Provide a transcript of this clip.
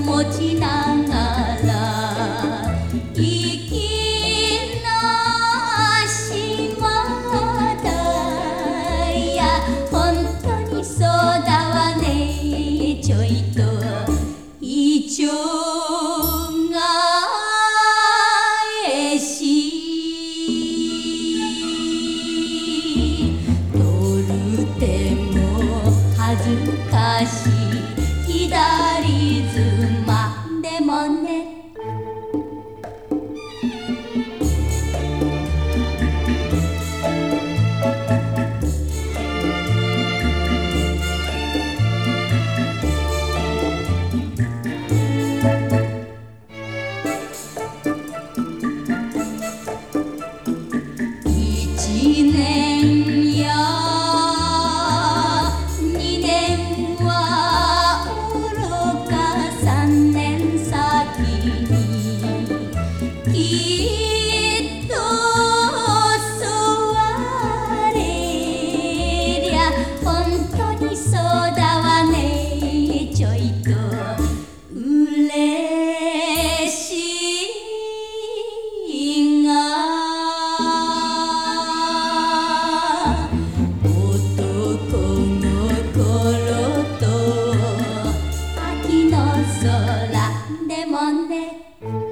持ちながら生きなしまだいや本当にそうだわねちょいと一丁返しとるても恥ずかしい左妻でもね1年や2年はおろか3年先にきっとそうあれりゃ本当にそうだわねちょいとうれしいが秋の空でもね